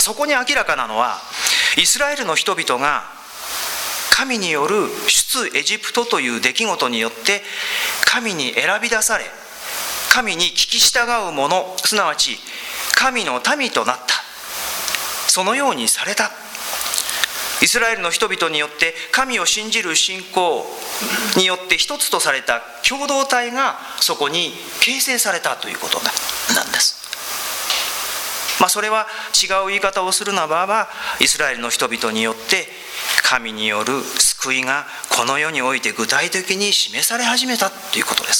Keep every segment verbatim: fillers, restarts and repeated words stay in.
そこに明らかなのは、イスラエルの人々が神による出エジプトという出来事によって神に選び出され、神に聞き従う者、すなわち神の民となった。そのようにされた。イスラエルの人々によって神を信じる信仰によって一つとされた共同体がそこに形成されたということなんです。まあ、それは違う言い方をするならば、イスラエルの人々によって神による救いがこの世において具体的に示され始めたということです。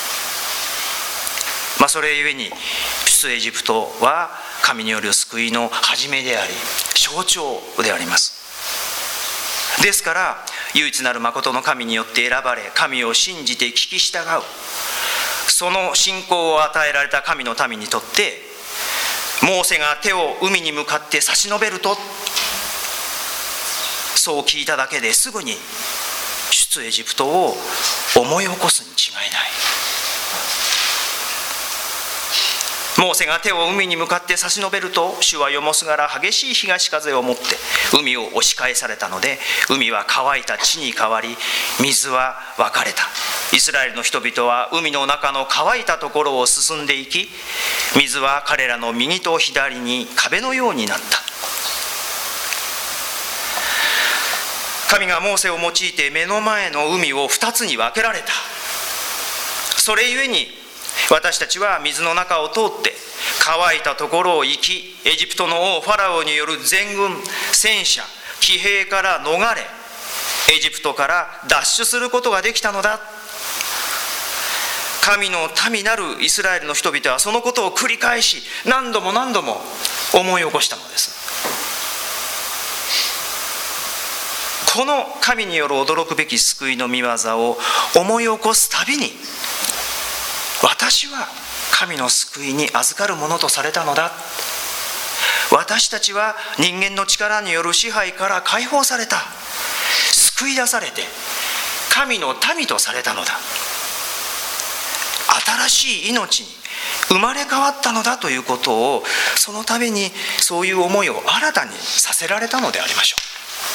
まあ、それゆえに出エジプトは神による救いの始めであり象徴であります。ですから唯一なる誠の神によって選ばれ、神を信じて聞き従う、その信仰を与えられた神の民にとって、モーセが手を海に向かって差し伸べると、そう聞いただけですぐに出エジプトを思い起こすに違いない。モーセが手を海に向かって差し伸べると、主はよもすがら激しい東風をもって海を押し返されたので、海は乾いた地に変わり、水は分かれた。イスラエルの人々は海の中の乾いたところを進んでいき、水は彼らの右と左に壁のようになった。神がモーセを用いて目の前の海を二つに分けられた。それゆえに私たちは水の中を通って乾いたところを行き、エジプトの王ファラオによる全軍、戦車、騎兵から逃れ、エジプトから脱出することができたのだ。神の民なるイスラエルの人々はそのことを繰り返し何度も何度も思い起こしたのです。この神による驚くべき救いの御業を思い起こすたびに、私は神の救いに預かるものとされたのだ。私たちは人間の力による支配から解放された。救い出されて神の民とされたのだ。新しい命に生まれ変わったのだということを、そのためにそういう思いを新たにさせられたのでありましょう。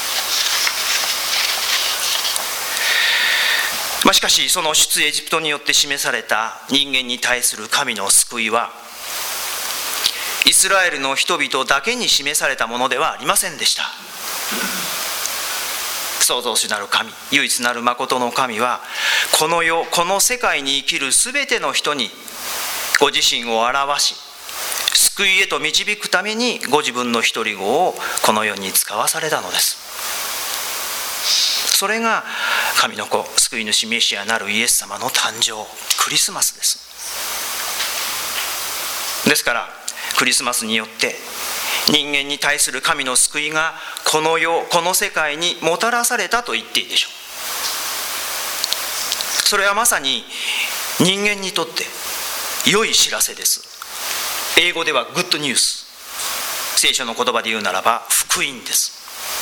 まあ、しかしその出エジプトによって示された人間に対する神の救いは、イスラエルの人々だけに示されたものではありませんでした。創造主なる神、唯一なる誠の神は、この世、この世界に生きるすべての人にご自身を表し、救いへと導くためにご自分の一人子をこの世に使わされたのです。それが神の子、救い主メシアなるイエス様の誕生、クリスマスです。ですからクリスマスによって人間に対する神の救いがこの世、この世界にもたらされたと言っていいでしょう。それはまさに人間にとって良い知らせです。英語ではグッドニュース、聖書の言葉で言うならば福音です。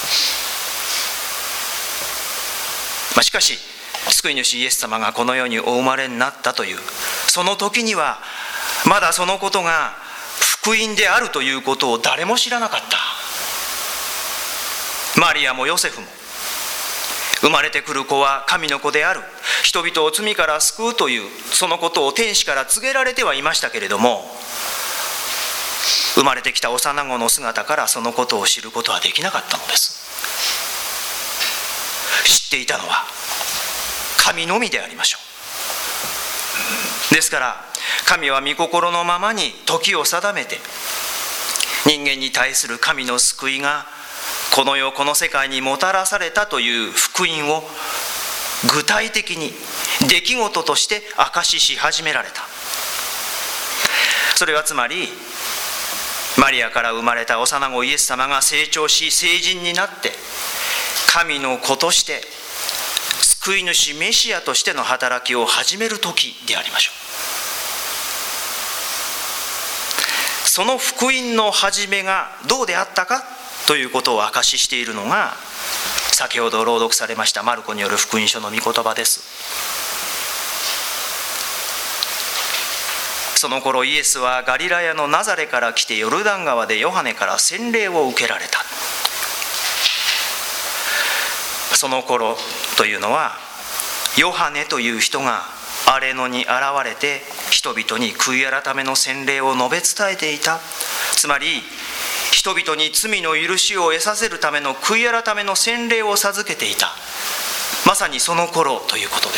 まあ、しかし救い主イエス様がこの世にお生まれになったというその時には、まだそのことが福音であるということを誰も知らなかった。マリアもヨセフも、生まれてくる子は神の子である、人々を罪から救うというそのことを天使から告げられてはいましたけれども、生まれてきた幼子の姿からそのことを知ることはできなかったのです。知っていたのは神のみでありましょう。ですから神は御心のままに時を定めて、人間に対する神の救いがこの世、この世界にもたらされたという福音を具体的に出来事として証しし始められた。それはつまりマリアから生まれた幼子イエス様が成長し成人になって、神の子として救い主メシアとしての働きを始める時でありましょう。その福音の始めがどうであったかということを証ししているのが、先ほど朗読されましたマルコによる福音書の御言葉です。 その頃イエスはガリラヤのナザレから来てヨルダン川でヨハネから洗礼を受けられた。その頃というのはヨハネという人が荒野に現れて人々に悔い改めの洗礼を述べ伝えていた。つまり人々に罪の許しを得させるための悔い改めの洗礼を授けていた。まさにその頃ということです。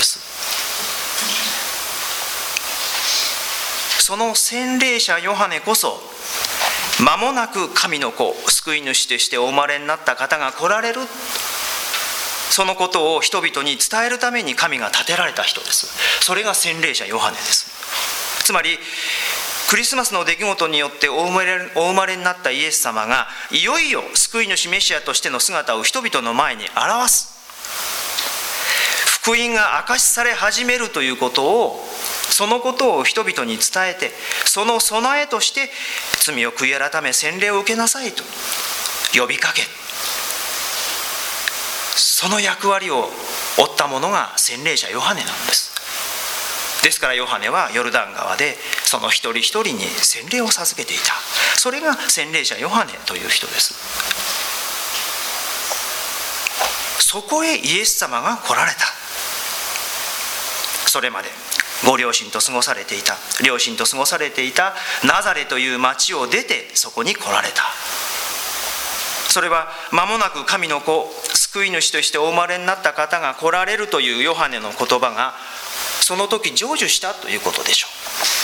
その洗礼者ヨハネこそ間もなく神の子、救い主としてお生まれになった方が来られる、そのことを人々に伝えるために神が立てられた人です。それが洗礼者ヨハネです。つまりクリスマスの出来事によってお生まれ、お生まれになったイエス様がいよいよ救い主メシアとしての姿を人々の前に表す、福音が明かしされ始めるということを、そのことを人々に伝えて、その備えとして罪を悔い改め洗礼を受けなさいと呼びかけ、その役割を負ったものが洗礼者ヨハネなんです。ですからヨハネはヨルダン川でその一人一人に洗礼を授けていた。それが洗礼者ヨハネという人です。そこへイエス様が来られた。それまでご両親と過ごされていた両親と過ごされていたナザレという町を出てそこに来られた。それは間もなく神の子、救い主としてお生まれになった方が来られるというヨハネの言葉がその時成就したということでしょ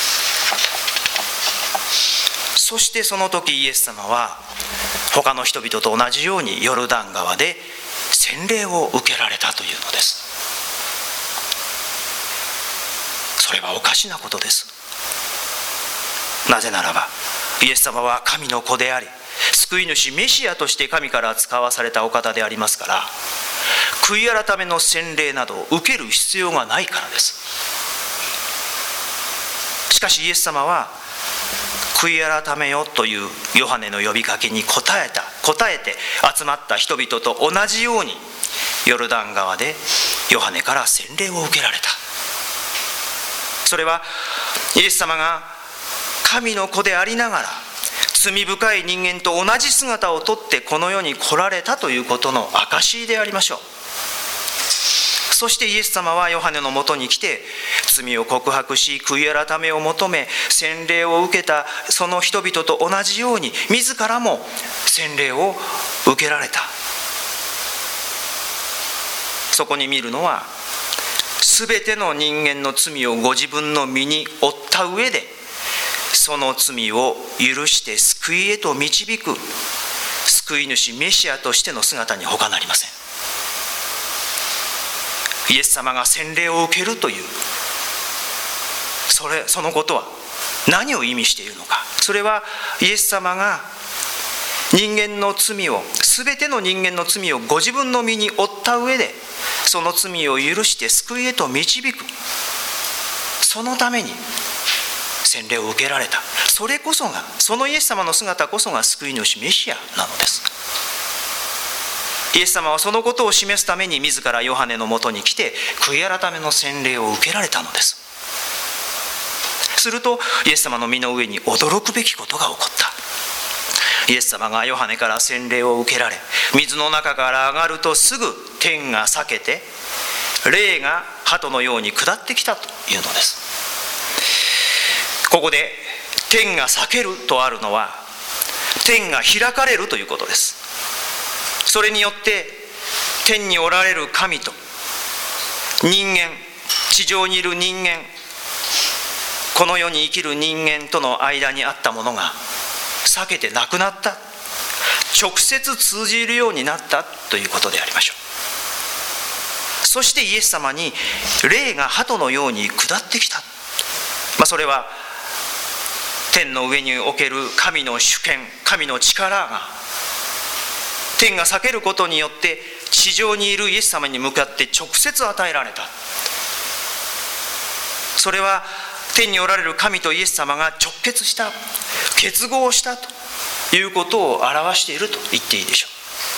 う。そしてその時イエス様は他の人々と同じようにヨルダン川で洗礼を受けられたというのです。それはおかしなことです。なぜならばイエス様は神の子であり、救い主メシアとして神から使わされたお方でありますから、悔い改めの洗礼などを受ける必要がないからです。しかしイエス様は悔い改めよというヨハネの呼びかけに応えた答えて集まった人々と同じようにヨルダン川でヨハネから洗礼を受けられた。それはイエス様が神の子でありながら罪深い人間と同じ姿をとってこの世に来られたということの証でありましょう。そしてイエス様はヨハネのもとに来て罪を告白し悔い改めを求め洗礼を受けたその人々と同じように自らも洗礼を受けられた。そこに見るのはすべての人間の罪をご自分の身に負った上でその罪を許して救いへと導く救い主メシアとしての姿に他なりません。イエス様が洗礼を受けるというそれそのことは何を意味しているのか。それはイエス様が人間の罪を全ての人間の罪をご自分の身に負った上でその罪を許して救いへと導く、そのために洗礼を受けられた。それこそがそのイエス様の姿こそが救い主メシアなのです。イエス様はそのことを示すために自らヨハネのもとに来て悔い改めの洗礼を受けられたのです。するとイエス様の身の上に驚くべきことが起こった。イエス様がヨハネから洗礼を受けられ水の中から上がるとすぐ天が裂けて霊が鳩のように下ってきたというのです。ここで天が裂けるとあるのは天が開かれるということです。それによって天におられる神と人間、地上にいる人間、この世に生きる人間との間にあったものが避けてなくなった、直接通じるようになったということでありましょう。そしてイエス様に霊が鳩のように下ってきた、まあ、それは天の上における神の主権、神の力が天が裂けることによって地上にいるイエス様に向かって直接与えられた。それは天におられる神とイエス様が直結した、結合したということを表していると言っていいでしょ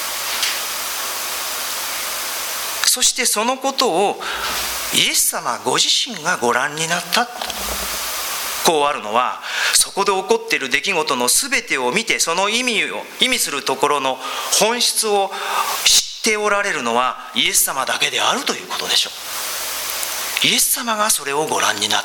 う。そしてそのことをイエス様ご自身がご覧になった。 こうあるのは、そこで起こっている出来事の全てを見て、その意味を意味するところの本質を知っておられるのはイエス様だけであるということでしょう。イエス様がそれをご覧になった。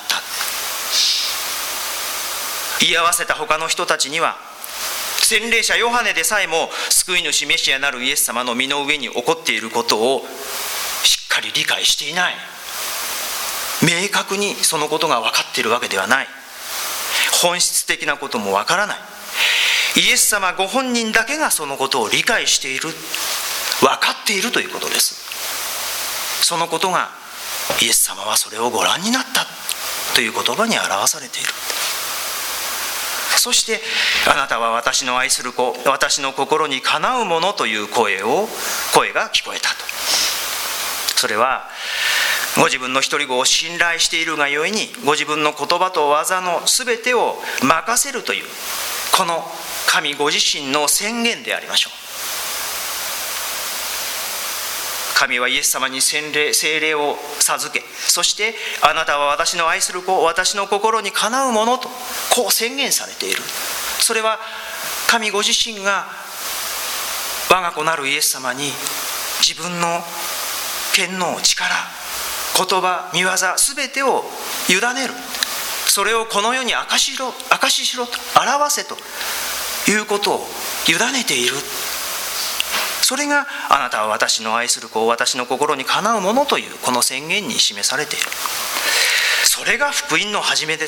居合わせた他の人たちには、洗礼者ヨハネでさえも救い主メシアなるイエス様の身の上に起こっていることをしっかり理解していない。明確にそのことが分かっているわけではない。本質的なことも分からない。イエス様ご本人だけがそのことを理解している、分かっているということです。そのことがイエス様はそれをご覧になったという言葉に表されている。そして、あなたは私の愛する子、私の心にかなうものという声を声が聞こえたと。それはご自分の一人子を信頼しているがゆえに、ご自分の言葉と技のすべてを任せるという、この神ご自身の宣言でありましょう。神はイエス様に洗礼、聖霊を授け、そしてあなたは私の愛する子、私の心にかなうものとこう宣言されている。それは神ご自身が我が子なるイエス様に自分の権能、力、言葉、御業すべてを委ねる。それをこの世に証ししろ、証ししろと、表せということを委ねている。それがあなたは私の愛する子、私の心にかなうものというこの宣言に示されている。それが福音の始めです。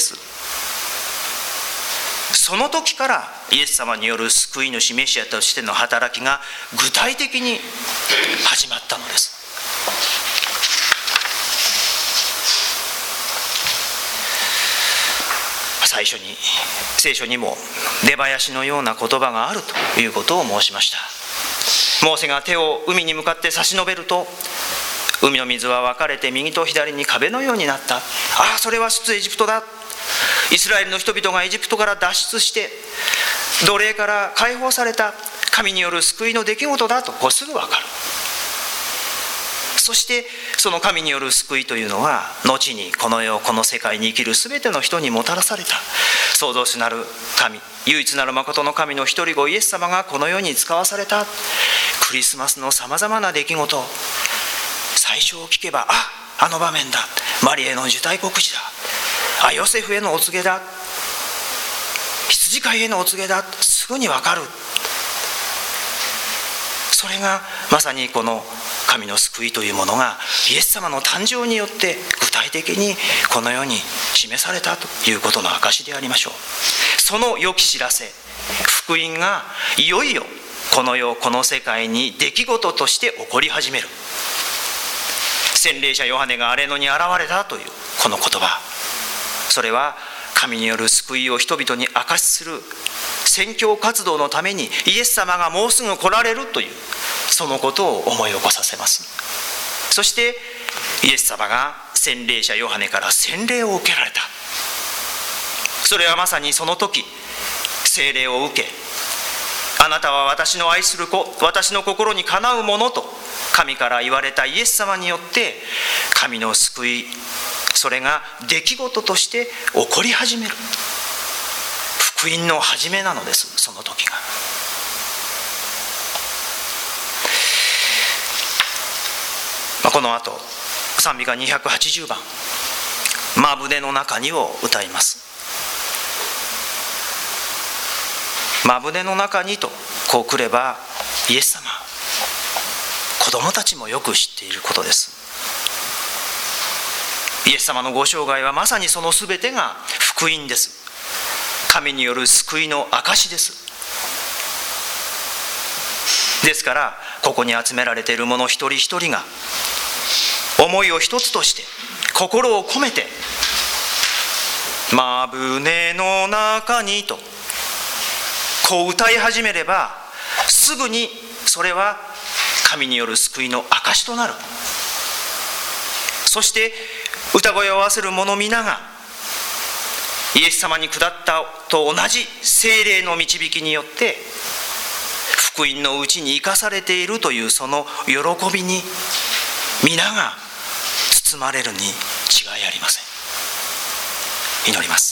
その時からイエス様による救い主メシアとしての働きが具体的に始まったのです。最初に聖書にも出囃子のような言葉があるということを申しました。モーセが手を海に向かって差し伸べると、海の水は分かれて右と左に壁のようになった。ああ、それは出エジプトだ。イスラエルの人々がエジプトから脱出して奴隷から解放された神による救いの出来事だと、こうすぐ分かる。そしてその神による救いというのは、後にこの世、この世界に生きるすべての人にもたらされた。創造主なる神、唯一なる誠の神の一人子イエス様がこの世に使わされたクリスマスのさまざまな出来事、最初を聞けば、あ、あの場面だ、マリアへの受胎告知だ、あ、ヨセフへのお告げだ、羊飼いへのお告げだ、すぐに分かる。それがまさにこの神の救いというものがイエス様の誕生によって具体的にこの世に示されたということの証でありましょう。その良き知らせ、福音がいよいよこの世、この世界に出来事として起こり始める。洗礼者ヨハネが荒野に現れたというこの言葉、それは神による救いを人々に証しする宣教活動のためにイエス様がもうすぐ来られるという、そのことを思い起こさせます。そしてイエス様が洗礼者ヨハネから洗礼を受けられた。それはまさにその時聖霊を受け、あなたは私の愛する子、私の心にかなうものと神から言われたイエス様によって神の救い、それが出来事として起こり始める。福音の始めなのです、その時が。まあ、この後賛美歌にひゃくはちじゅうばん「まぶねの中に」を歌います。まぶねの中にとこう来れば、イエス様、子供たちもよく知っていることです。イエス様のご生涯はまさにそのすべてが福音です。神による救いの証です。ですからここに集められている者一人一人が思いを一つとして心を込めて「まぶねの中に」とこう歌い始めれば、すぐにそれは神による救いの証となる。そして歌声を合わせる者皆がイエス様に下ったと同じ聖霊の導きによって福音のうちに生かされているというその喜びに皆が包まれるに違いありません。祈ります。